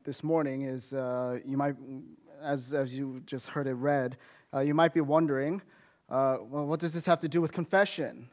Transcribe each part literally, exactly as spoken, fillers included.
this morning is, uh, you might, as as you just heard it read, uh, you might be wondering, uh, well, what does this have to do with confession?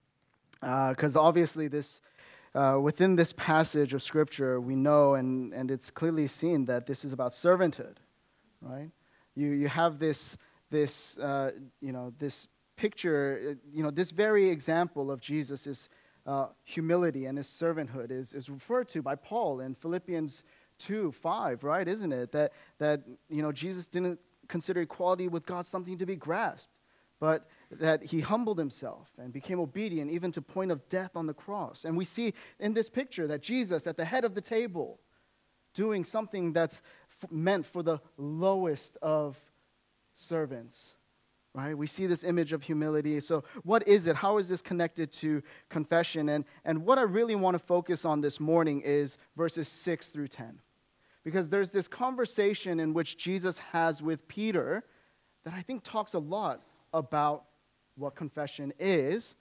Because uh, obviously this, uh, within this passage of Scripture, we know, and, and it's clearly seen that this is about servanthood, right? You you have this, this uh, you know, this picture, you know, this very example of Jesus is uh, humility and his servanthood is, is referred to by Paul in Philippians two five, right? Isn't it? That, that, you know, Jesus didn't consider equality with God something to be grasped, but that he humbled himself and became obedient even to point of death on the cross. And we see in this picture that Jesus at the head of the table doing something that's f- meant for the lowest of servants. Right? We see this image of humility. So what is it? How is this connected to confession? And, and what I really want to focus on this morning is verses six through ten. Because there's this conversation in which Jesus has with Peter that I think talks a lot about what confession is.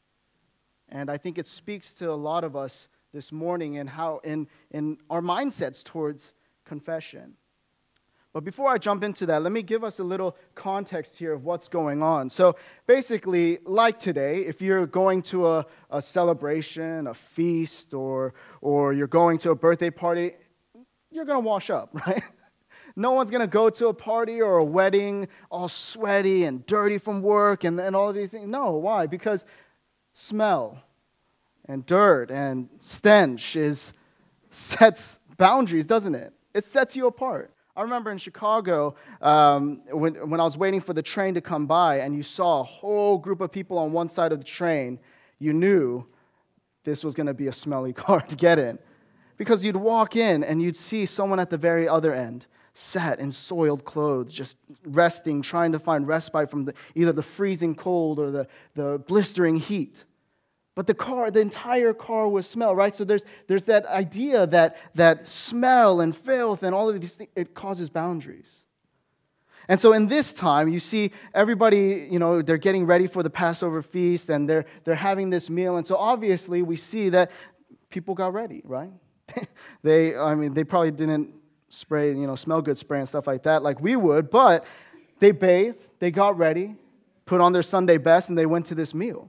And I think it speaks to a lot of us this morning and how in, in our mindsets towards confession. But before I jump into that, let me give us a little context here of what's going on. So basically, like today, if you're going to a, a celebration, a feast, or, or you're going to a birthday party, you're going to wash up, right? No one's going to go to a party or a wedding all sweaty and dirty from work and, and all of these things. No, why? Because smell and dirt and stench is sets boundaries, doesn't it? It sets you apart. I remember in Chicago, um, when, when I was waiting for the train to come by and you saw a whole group of people on one side of the train, you knew this was going to be a smelly car to get in. Because you'd walk in and you'd see someone at the very other end, sat in soiled clothes, just resting, trying to find respite from the, either the freezing cold or the, the blistering heat. But the car, the entire car was smell, right? So there's there's that idea that, that smell and filth and all of these things, it causes boundaries. And so in this time, you see everybody, you know, they're getting ready for the Passover feast and they're they're having this meal. And so obviously we see that people got ready, right? they, I mean, they probably didn't spray, you know, smell good spray and stuff like that like we would, but they bathed, they got ready, put on their Sunday best, and they went to this meal.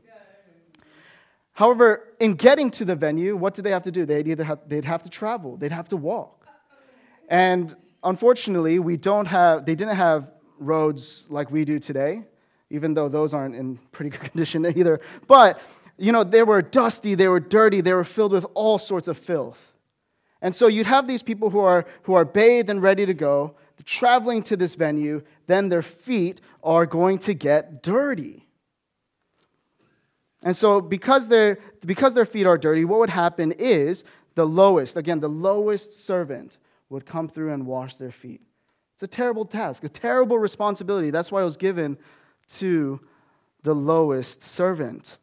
However, in getting to the venue, what did they have to do? They'd either have, they'd have to travel, they'd have to walk. And unfortunately, we don't have, they didn't have roads like we do today, even though those aren't in pretty good condition either. But, you know, they were dusty, they were dirty, they were filled with all sorts of filth. And so you'd have these people who are who are bathed and ready to go, traveling to this venue, then their feet are going to get dirty. And so because their because their feet are dirty, what would happen is the lowest, again, the lowest servant would come through and wash their feet. It's a terrible task, a terrible responsibility. That's why it was given to the lowest servant.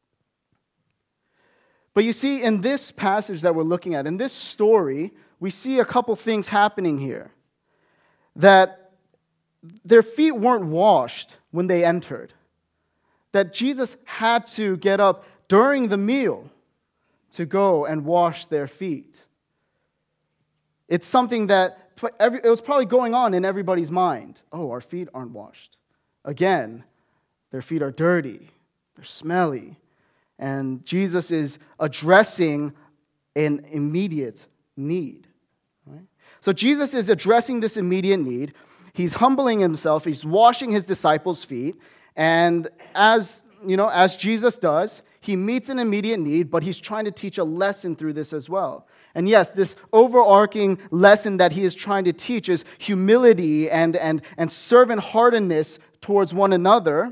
But you see, in this passage that we're looking at, in this story, we see a couple things happening here. That their feet weren't washed when they entered. That Jesus had to get up during the meal to go and wash their feet. It's something that every, it was probably going on in everybody's mind. Oh, our feet aren't washed. Again, their feet are dirty. They're smelly. And Jesus is addressing an immediate need. Right? So Jesus is addressing this immediate need. He's humbling himself. He's washing his disciples' feet. And as, you know, as Jesus does, he meets an immediate need, but he's trying to teach a lesson through this as well. And yes, this overarching lesson that he is trying to teach is humility and, and, and servant-heartedness towards one another.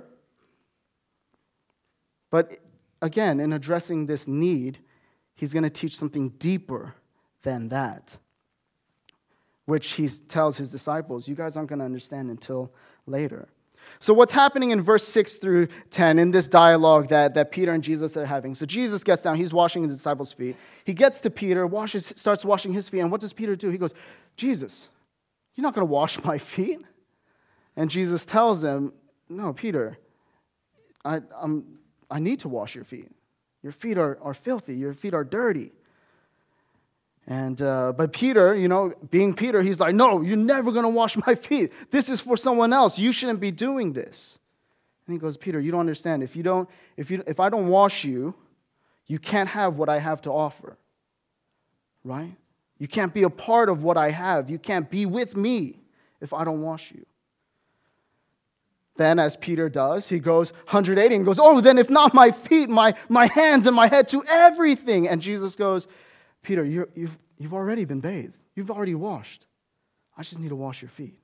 But again, in addressing this need, he's going to teach something deeper than that, which he tells his disciples, you guys aren't going to understand until later. So what's happening in verse six through ten in this dialogue that, that Peter and Jesus are having? So Jesus gets down, he's washing his disciples' feet. He gets to Peter, washes, starts washing his feet, and what does Peter do? He goes, Jesus, you're not going to wash my feet? And Jesus tells him, no, Peter, I, I'm, I need to wash your feet. Your feet are, are filthy, your feet are dirty. And uh, but Peter, you know, being Peter, he's like, no, you're never going to wash my feet. This is for someone else. You shouldn't be doing this. And he goes, Peter, you don't understand. If you don't, if you, if I don't wash you, you can't have what I have to offer. Right? You can't be a part of what I have. You can't be with me if I don't wash you. Then, as Peter does, he goes one hundred eighty and goes, oh, then if not my feet, my, my hands and my head to everything. And Jesus goes, Peter, you're, you've, you've already been bathed. You've already washed. I just need to wash your feet.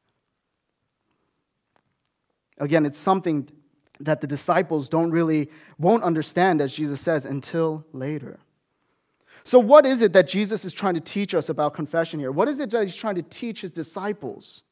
Again, it's something that the disciples don't really, won't understand, as Jesus says, until later. So what is it that Jesus is trying to teach us about confession here? What is it that he's trying to teach his disciples?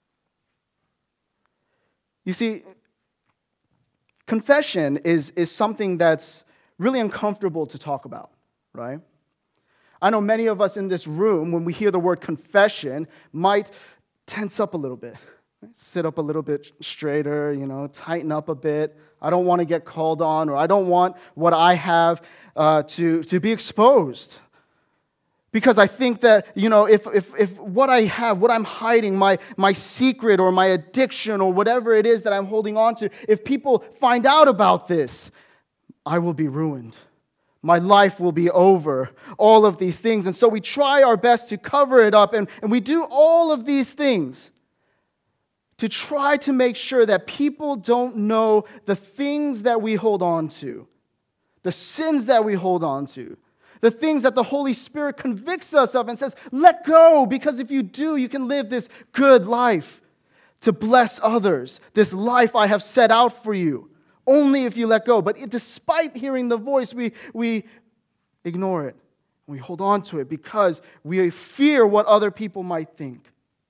You see, confession is, is something that's really uncomfortable to talk about, right? I know many of us in this room, when we hear the word confession, might tense up a little bit. Sit up a little bit straighter, you know, tighten up a bit. I don't want to get called on, or I don't want what I have uh, to, to be exposed. Because I think that, you know, if, if, if what I have, what I'm hiding, my, my secret or my addiction or whatever it is that I'm holding on to, if people find out about this, I will be ruined. My life will be over. All of these things. And so we try our best to cover it up, and, and we do all of these things to try to make sure that people don't know the things that we hold on to, the sins that we hold on to, the things that the Holy Spirit convicts us of and says, let go, because if you do, you can live this good life to bless others, this life I have set out for you, only if you let go. But it, despite hearing the voice, we, we ignore it. We hold on to it because we fear what other people might think.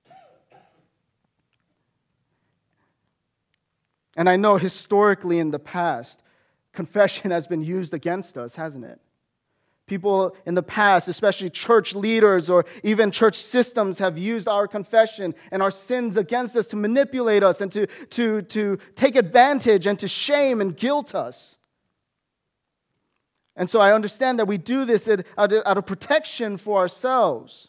And I know historically in the past, confession has been used against us, hasn't it? People in the past, especially church leaders or even church systems, have used our confession and our sins against us to manipulate us and to, to, to take advantage and to shame and guilt us. And so I understand that we do this out of, out of protection for ourselves.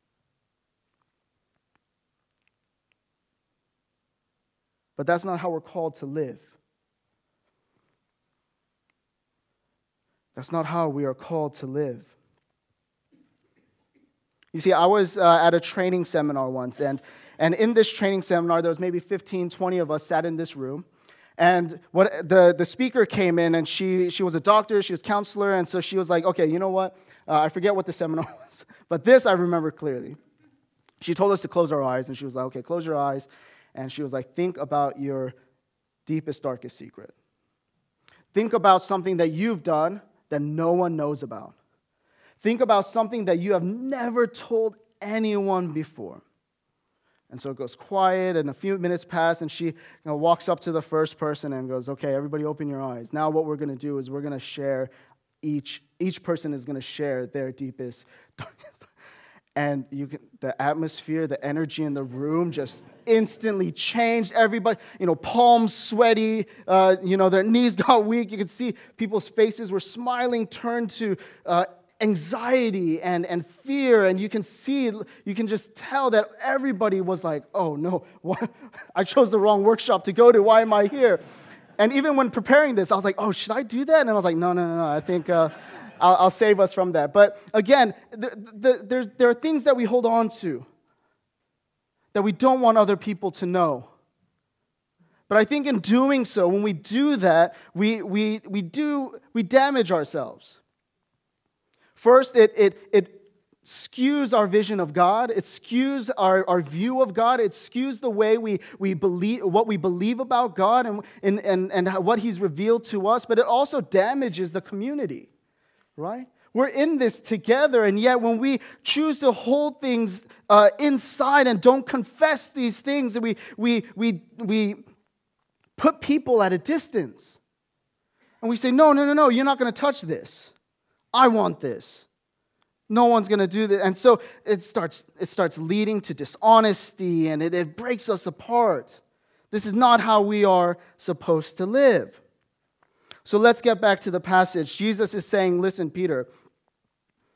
But that's not how we're called to live. That's not how we are called to live. You see, I was uh, at a training seminar once, and, and in this training seminar, there was maybe fifteen, twenty of us sat in this room. And what the, the speaker came in, and she, she was a doctor, she was a counselor, and so she was like, okay, you know what? Uh, I forget what the seminar was, but this I remember clearly. She told us to close our eyes, and she was like, okay, close your eyes. And she was like, think about your deepest, darkest secret. Think about something that you've done that no one knows about. Think about something that you have never told anyone before. And so it goes quiet, and a few minutes pass, and she you know, walks up to the first person and goes, okay, everybody open your eyes. Now what we're going to do is we're going to share, each, each person is going to share their deepest, darkest. And you can, the atmosphere, the energy in the room just instantly changed. Everybody, you know, palms sweaty, uh, you know, their knees got weak. You could see people's faces were smiling, turned to uh, anxiety and, and fear. And you can see, you can just tell that everybody was like, oh no, what? I chose the wrong workshop to go to. Why am I here? And even when preparing this, I was like, oh, should I do that? And I was like, no, no, no, no. I think... Uh, I'll, I'll save us from that. But again, the, the, there's, there are things that we hold on to that we don't want other people to know. But I think in doing so, when we do that, we, we, we, do, we damage ourselves. First, it, it, it skews our vision of God. It skews our, our view of God. It skews the way we, we believe, what we believe about God and, and, and, and what He's revealed to us. But it also damages the community. Right? We're in this together, and yet when we choose to hold things uh, inside and don't confess these things, we, we, we, we put people at a distance. And we say, no, no, no, no, you're not going to touch this. I want this. No one's going to do this. And so it starts, it starts leading to dishonesty, and it, it breaks us apart. This is not how we are supposed to live. So let's get back to the passage. Jesus is saying, listen, Peter,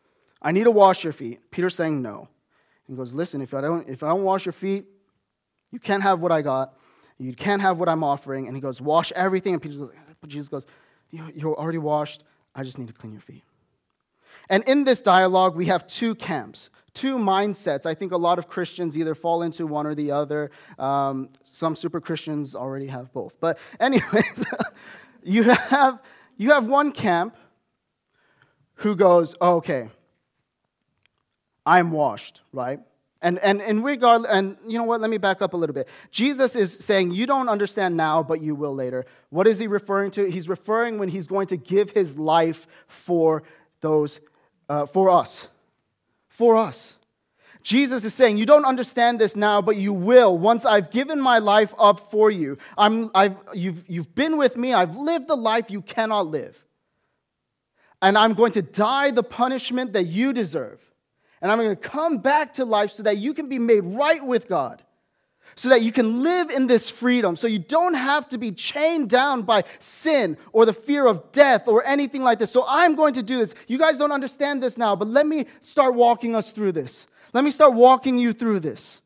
I need to wash your feet. Peter's saying no. He goes, listen, if I don't, if I don't wash your feet, you can't have what I got. You can't have what I'm offering. And he goes, wash everything. And Peter goes, but Jesus goes, you're already washed. I just need to clean your feet. And in this dialogue, we have two camps, two mindsets. I think a lot of Christians either fall into one or the other. Um, some super Christians already have both. But anyways, you have you have one camp who goes, oh, okay, I'm washed, right? And and in regard, and you know what? Let me back up a little bit. Jesus is saying, you don't understand now, but you will later. What is he referring to? He's referring when he's going to give his life for those, uh, for us, for us. Jesus is saying, you don't understand this now, but you will once I've given my life up for you. I'm, I've, you've, you've been with me. I've lived the life you cannot live, and I'm going to die the punishment that you deserve. And I'm going to come back to life so that you can be made right with God, so that you can live in this freedom, so you don't have to be chained down by sin or the fear of death or anything like this. So I'm going to do this. You guys don't understand this now, but let me start walking us through this. Let me start walking you through this.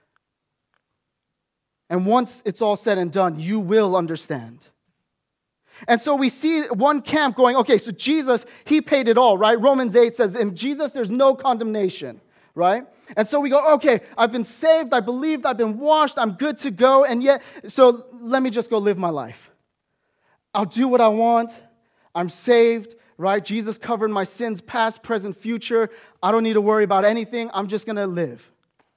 And once it's all said and done, you will understand. And so we see one camp going, okay, so Jesus, he paid it all, right? Romans eight says, in Jesus, there's no condemnation, right? And so we go, okay, I've been saved, I believed, I've been washed, I'm good to go, and yet, so let me just go live my life. I'll do what I want, I'm saved, right? Jesus covered my sins, past, present, future. I don't need to worry about anything, I'm just going to live.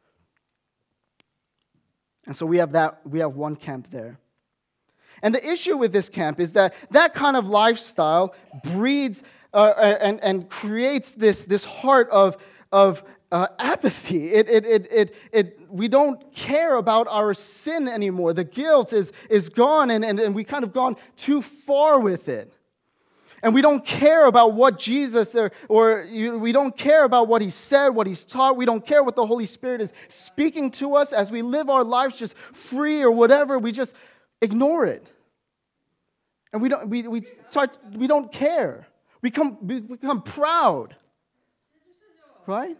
And so we have that, we have one camp there. And the issue with this camp is that that kind of lifestyle breeds uh, and, and creates this, this heart of, of uh, apathy. It, it, it, it, it, we don't care about our sin anymore. The guilt is, is gone, and, and, and we kind of gone too far with it. And we don't care about what Jesus, or, or you, we don't care about what he said, what he's taught. We don't care what the Holy Spirit is speaking to us as we live our lives just free or whatever. We just ignore it. And we don't we we start we don't care. We become we become proud. Right?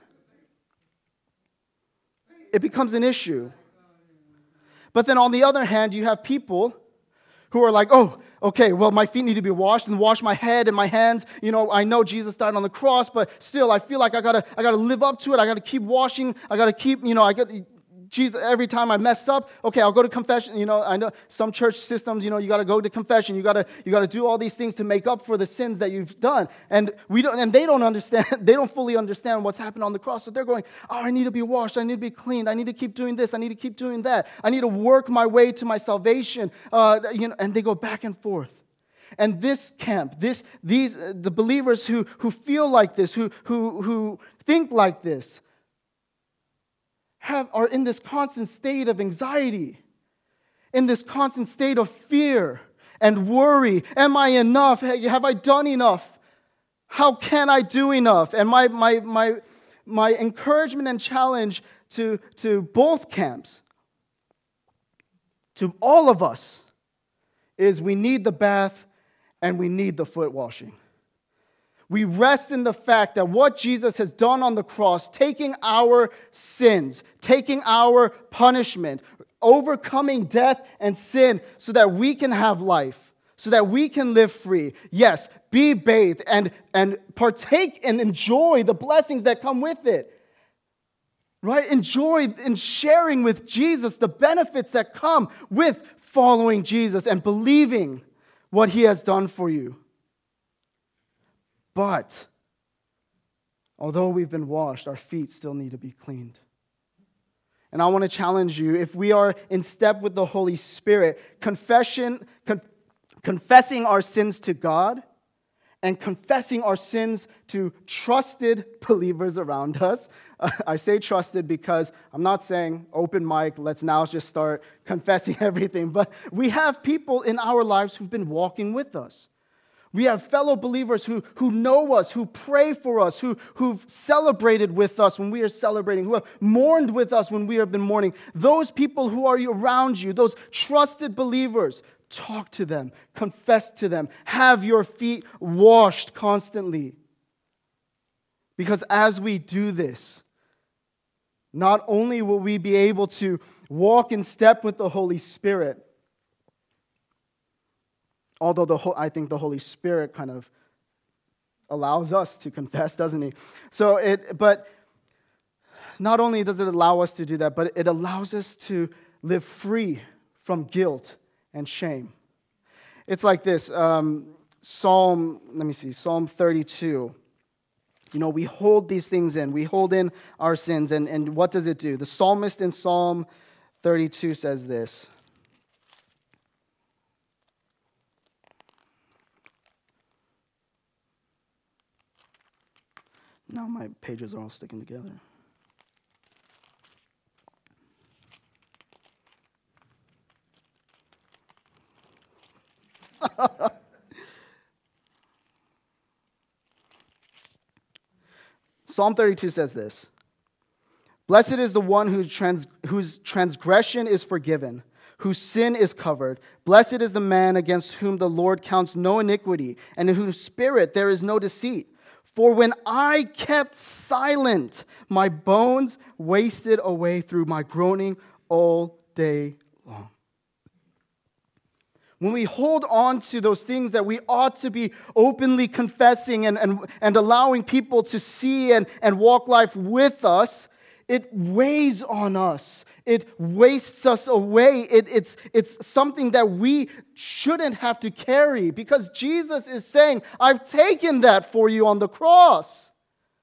It becomes an issue. But then on the other hand, you have people who are like, oh, okay, well, my feet need to be washed and wash my head and my hands. You know, I know Jesus died on the cross, but still I feel like I gotta I gotta live up to it. I gotta keep washing. I gotta keep, you know, I got Jesus, every time I mess up, okay, I'll go to confession. You know, I know some church systems, you know, you got to go to confession. You got to you got to do all these things to make up for the sins that you've done. And we don't and they don't understand, they don't fully understand what's happened on the cross. So they're going, "Oh, I need to be washed. I need to be cleaned. I need to keep doing this. I need to keep doing that. I need to work my way to my salvation." Uh, you know, and they go back and forth. And this camp, this these uh, the believers who who feel like this, who who who think like this, Have, are in this constant state of anxiety, in this constant state of fear and worry. Am I enough? Have I done enough? How can I do enough? And my my my my encouragement and challenge to, to both camps, to all of us, is we need the bath and we need the foot washing. We rest in the fact that what Jesus has done on the cross, taking our sins, taking our punishment, overcoming death and sin so that we can have life, so that we can live free. Yes, be bathed and, and partake and enjoy the blessings that come with it. Right? Enjoy in sharing with Jesus the benefits that come with following Jesus and believing what he has done for you. But although we've been washed, our feet still need to be cleaned. And I want to challenge you, if we are in step with the Holy Spirit, confession, con- confessing our sins to God and confessing our sins to trusted believers around us. Uh, I say trusted because I'm not saying open mic, let's now just start confessing everything. But we have people in our lives who've been walking with us. We have fellow believers who, who know us, who pray for us, who, who've celebrated with us when we are celebrating, who have mourned with us when we have been mourning. Those people who are around you, those trusted believers, talk to them, confess to them, have your feet washed constantly. Because as we do this, not only will we be able to walk in step with the Holy Spirit, although the whole, I think the Holy Spirit kind of allows us to confess, doesn't he? So it, but not only does it allow us to do that, but it allows us to live free from guilt and shame. It's like this, um, Psalm, let me see, Psalm thirty-two. You know, we hold these things in. We hold in our sins, and, and what does it do? The psalmist in Psalm thirty-two says this. Now my pages are all sticking together. Psalm thirty-two says this. Blessed is the one whose, trans, whose transgression is forgiven, whose sin is covered. Blessed is the man against whom the Lord counts no iniquity, and in whose spirit there is no deceit. For when I kept silent, my bones wasted away through my groaning all day long. When we hold on to those things that we ought to be openly confessing and, and, and allowing people to see and, and walk life with us, it weighs on us. It wastes us away. It, it's, it's something that we shouldn't have to carry because Jesus is saying, I've taken that for you on the cross.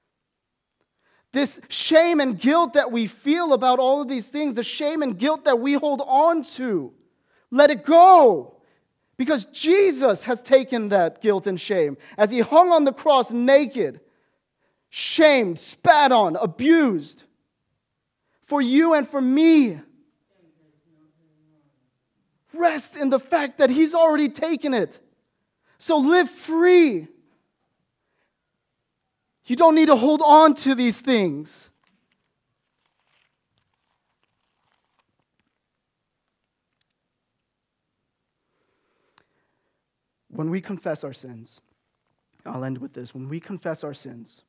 This shame and guilt that we feel about all of these things, the shame and guilt that we hold on to, let it go. Because Jesus has taken that guilt and shame. As he hung on the cross naked, shamed, spat on, abused, for you and for me. Rest in the fact that he's already taken it. So live free. You don't need to hold on to these things. When we confess our sins, I'll end with this. When we confess our sins,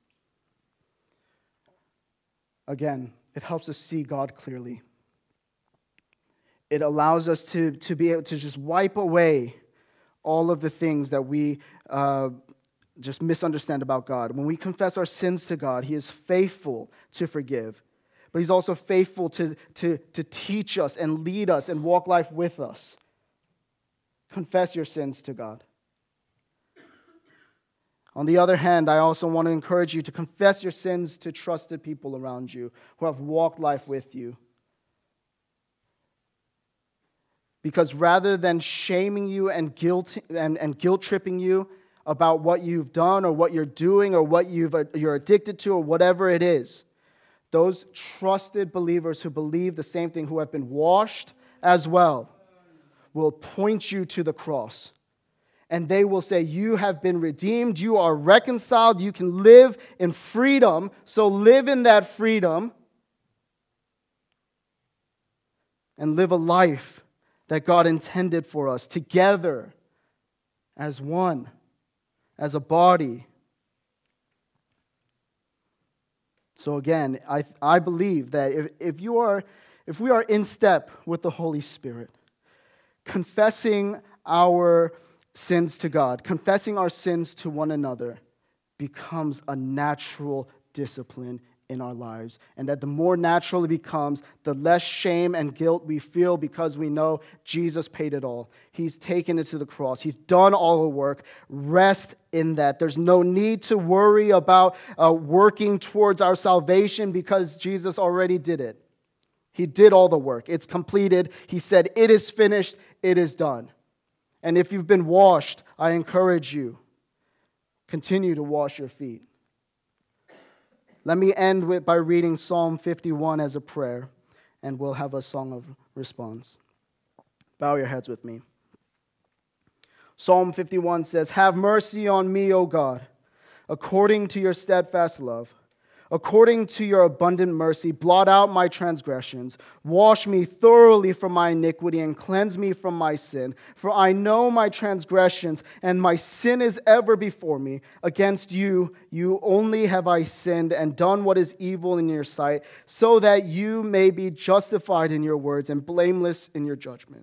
again, it helps us see God clearly. It allows us to, to be able to just wipe away all of the things that we uh, just misunderstand about God. When we confess our sins to God, he is faithful to forgive. But he's also faithful to, to, to teach us and lead us and walk life with us. Confess your sins to God. On the other hand, I also want to encourage you to confess your sins to trusted people around you who have walked life with you. Because rather than shaming you and guilt and, and guilt-tripping you about what you've done or what you're doing or what you've, you're addicted to or whatever it is, those trusted believers who believe the same thing, who have been washed as well, will point you to the cross. And they will say, you have been redeemed, you are reconciled, you can live in freedom, so live in that freedom and live a life that God intended for us together as one, as a body. So again, I, I believe that if, if you are, if we are in step with the Holy Spirit, confessing our sins to God, confessing our sins to one another becomes a natural discipline in our lives. And that the more natural it becomes, the less shame and guilt we feel because we know Jesus paid it all. He's taken it to the cross. He's done all the work. Rest in that. There's no need to worry about uh, working towards our salvation because Jesus already did it. He did all the work. It's completed. He said, it is finished. It is done. And if you've been washed, I encourage you, continue to wash your feet. Let me end with by reading Psalm fifty-one as a prayer, and we'll have a song of response. Bow your heads with me. Psalm fifty-one says, have mercy on me, O God, according to your steadfast love. According to your abundant mercy, blot out my transgressions. Wash me thoroughly from my iniquity and cleanse me from my sin. For I know my transgressions, and my sin is ever before me. Against you, you only have I sinned and done what is evil in your sight, so that you may be justified in your words and blameless in your judgment.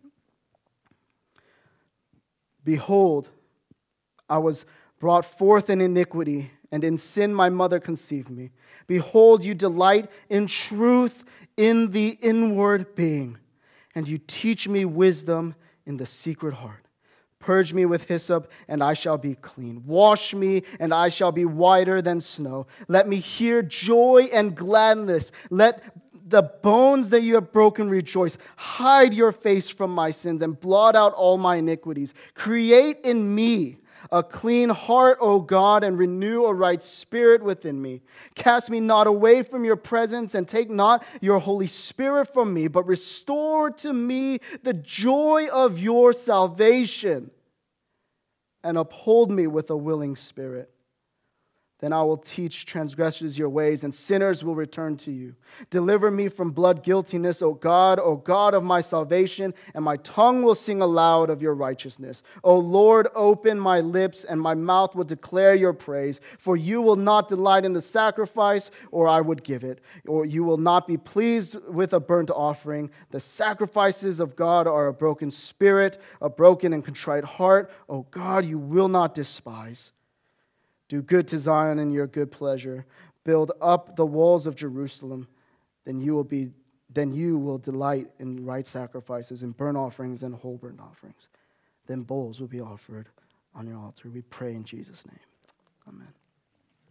Behold, I was brought forth in iniquity, and in sin my mother conceived me. Behold, you delight in truth in the inward being, and you teach me wisdom in the secret heart. Purge me with hyssop, and I shall be clean. Wash me, and I shall be whiter than snow. Let me hear joy and gladness. Let the bones that you have broken rejoice. Hide your face from my sins, and blot out all my iniquities. Create in me a clean heart, O God, and renew a right spirit within me. Cast me not away from your presence, and take not your Holy Spirit from me, but restore to me the joy of your salvation, and uphold me with a willing spirit. Then I will teach transgressors your ways, and sinners will return to you. Deliver me from blood guiltiness, O God, O God of my salvation, and my tongue will sing aloud of your righteousness. O Lord, open my lips, and my mouth will declare your praise. For you will not delight in the sacrifice, or I would give it. Or you will not be pleased with a burnt offering. The sacrifices of God are a broken spirit, a broken and contrite heart. O God, you will not despise. Do good to Zion in your good pleasure. Build up the walls of Jerusalem. Then you will be, then you will delight in right sacrifices, and burnt offerings and whole burnt offerings. Then bulls will be offered on your altar. We pray in Jesus' name. Amen.